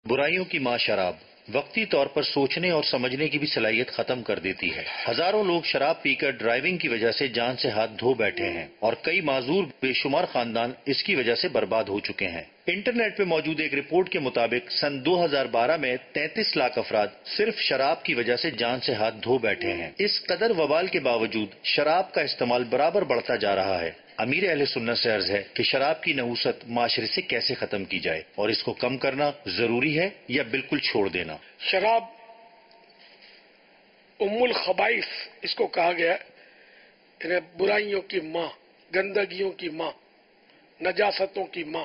برائیوں کی ماں شراب وقتی طور پر سوچنے اور سمجھنے کی بھی صلاحیت ختم کر دیتی ہے۔ ہزاروں لوگ شراب پی کر ڈرائیونگ کی وجہ سے جان سے ہاتھ دھو بیٹھے ہیں اور کئی معذور بے شمار خاندان اس کی وجہ سے برباد ہو چکے ہیں۔ انٹرنیٹ پہ موجود ایک رپورٹ کے مطابق سن 2012 میں 33 لاکھ افراد صرف شراب کی وجہ سے جان سے ہاتھ دھو بیٹھے ہیں۔ اس قدر وبال کے باوجود شراب کا استعمال برابر بڑھتا جا رہا ہے۔ امیر اہل سنت سے عرض ہے کہ شراب کی نحوست معاشرے سے کیسے ختم کی جائے اور اس کو کم کرنا ضروری ہے یا بالکل چھوڑ دینا؟ شراب ام الخبائث اس کو کہا گیا ہے، برائیوں کی ماں، گندگیوں کی ماں، نجاستوں کی ماں۔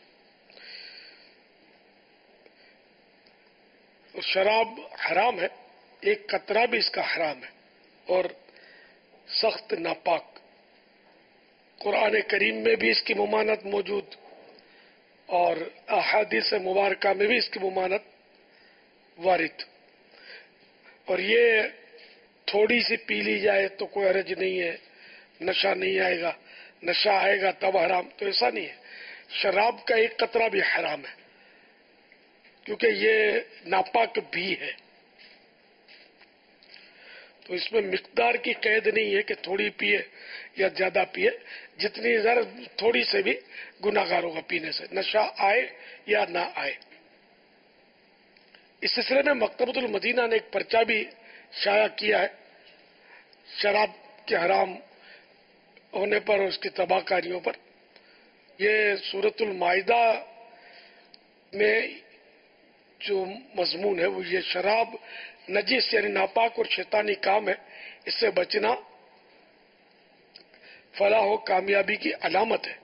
شراب حرام ہے، ایک قطرہ بھی اس کا حرام ہے اور سخت ناپاک۔ قرآن کریم میں بھی اس کی ممانعت موجود اور احادیث مبارکہ میں بھی اس کی ممانعت وارد۔ اور یہ تھوڑی سی پی لی جائے تو کوئی حرج نہیں ہے، نشہ نہیں آئے گا، نشہ آئے گا تب حرام، تو ایسا نہیں ہے۔ شراب کا ایک قطرہ بھی حرام ہے کیونکہ یہ ناپاک بھی ہے۔ تو اس میں مقدار کی قید نہیں ہے کہ تھوڑی پیے یا زیادہ پیے، جتنی ذرا تھوڑی سے بھی گناہ گار ہوگا پینے سے، نشہ آئے یا نہ آئے۔ اس سلسلے میں مکتبۃ المدینہ نے ایک پرچہ بھی شائع کیا ہے شراب کے حرام ہونے پر اور اس کی تباہ کاریوں پر۔ یہ سورۃ المائدہ میں جو مضمون ہے وہ یہ شراب نجس یعنی ناپاک اور شیطانی کام ہے، اس سے بچنا فلاح و کامیابی کی علامت ہے۔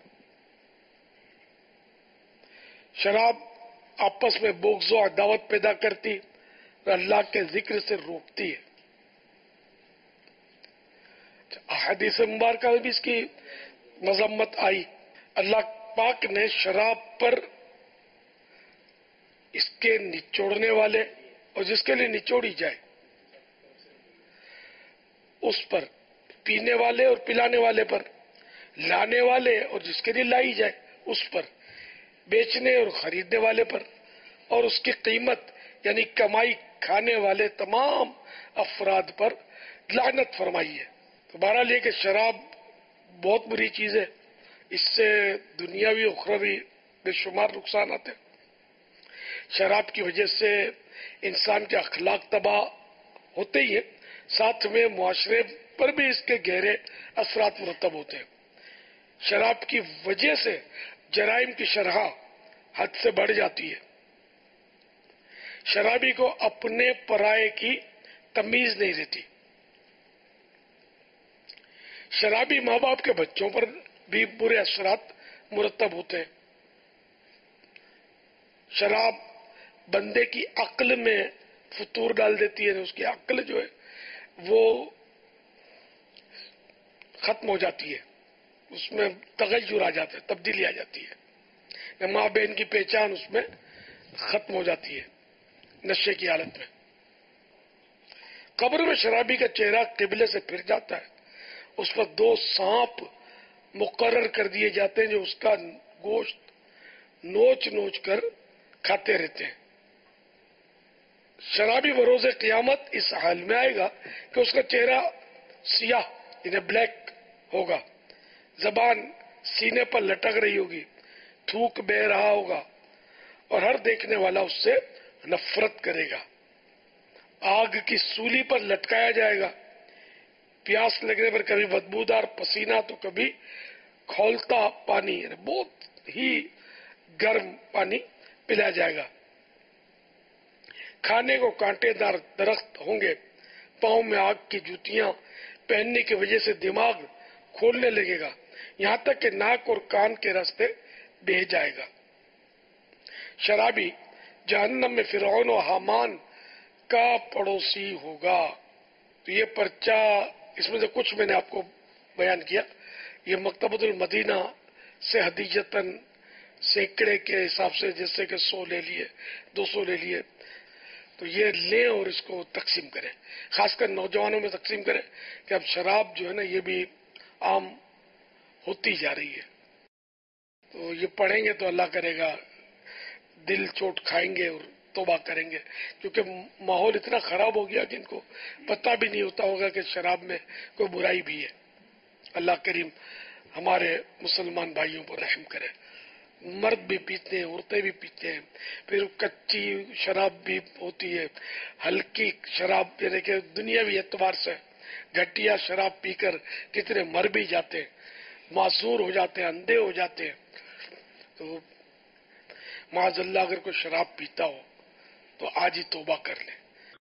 شراب آپس میں بغض و عداوت پیدا کرتی اور اللہ کے ذکر سے روکتی ہے۔ احادیث مبارکہ میں بھی اس کی مذمت آئی۔ اللہ پاک نے شراب پر اس کے نچوڑنے والے اور جس کے لیے نچوڑی جائے اس پر، پینے والے اور پلانے والے پر، لانے والے اور جس کے لیے لائی جائے اس پر، بیچنے اور خریدنے والے پر، اور اس کی قیمت یعنی کمائی کھانے والے تمام افراد پر لعنت فرمائی ہے۔ تو بہرحال یہ کہ شراب بہت بری چیز ہے، اس سے دنیاوی و اخروی بے شمار نقصانات ہیں۔ شراب کی وجہ سے انسان کے اخلاق تباہ ہوتے ہی ہیں، ساتھ میں معاشرے پر بھی اس کے گہرے اثرات مرتب ہوتے ہیں۔ شراب کی وجہ سے جرائم کی شرح حد سے بڑھ جاتی ہے۔ شرابی کو اپنے پرائے کی تمیز نہیں رہتی۔ شرابی ماں باپ کے بچوں پر بھی برے اثرات مرتب ہوتے ہیں۔ شراب بندے کی عقل میں فطور ڈال دیتی ہے، اس کی عقل جو ہے وہ ختم ہو جاتی ہے، اس میں تغیر آ جاتا ہے، تبدیلی آ جاتی ہے، ماں بہن کی پہچان اس میں ختم ہو جاتی ہے نشے کی حالت میں۔ قبر میں شرابی کا چہرہ قبلے سے پھر جاتا ہے، اس پر 2 سانپ مقرر کر دیے جاتے ہیں جو اس کا گوشت نوچ نوچ کر کھاتے رہتے ہیں۔ شرابی بروز قیامت اس حال میں آئے گا کہ اس کا چہرہ سیاہ یعنی بلیک ہوگا، زبان سینے پر لٹک رہی ہوگی، تھوک بہ رہا ہوگا اور ہر دیکھنے والا اس سے نفرت کرے گا۔ آگ کی سولی پر لٹکایا جائے گا، پیاس لگنے پر کبھی بدبودار پسینہ تو کبھی کھولتا پانی یعنی بہت ہی گرم پانی پلایا جائے گا۔ کھانے کو کانٹے دار درخت ہوں گے، پاؤں میں آگ کی جوتیاں پہننے کی وجہ سے دماغ کھولنے لگے گا، یہاں تک کہ ناک اور کان کے راستے بہہ جائے گا۔ شرابی جہنم میں فرعون و حامان کا پڑوسی ہوگا۔ تو یہ پرچہ اس میں سے کچھ میں نے آپ کو بیان کیا، یہ مکتبۃ المدینہ سے ہدیجتاً سینکڑے کے حساب سے جیسے کہ 100 لے لیے، 200 لے لیے، تو یہ لیں اور اس کو تقسیم کریں، خاص کر نوجوانوں میں تقسیم کریں کہ اب شراب جو ہے نا یہ بھی عام ہوتی جا رہی ہے۔ تو یہ پڑھیں گے تو اللہ کرے گا دل چوٹ کھائیں گے اور توبہ کریں گے، کیونکہ ماحول اتنا خراب ہو گیا کہ ان کو پتہ بھی نہیں ہوتا ہوگا کہ شراب میں کوئی برائی بھی ہے۔ اللہ کریم ہمارے مسلمان بھائیوں پر رحم کرے۔ مرد بھی پیتے ہیں، عورتیں بھی پیتے ہیں، پھر کچی شراب بھی ہوتی ہے، ہلکی شراب یعنی کہ دنیاوی اعتبار سے گھٹیا شراب پی کر کتنے مر بھی جاتے ہیں، معذور ہو جاتے ہیں، اندھے ہو جاتے ہیں۔ تو معاذ اللہ اگر کوئی شراب پیتا ہو تو آج ہی توبہ کر لے۔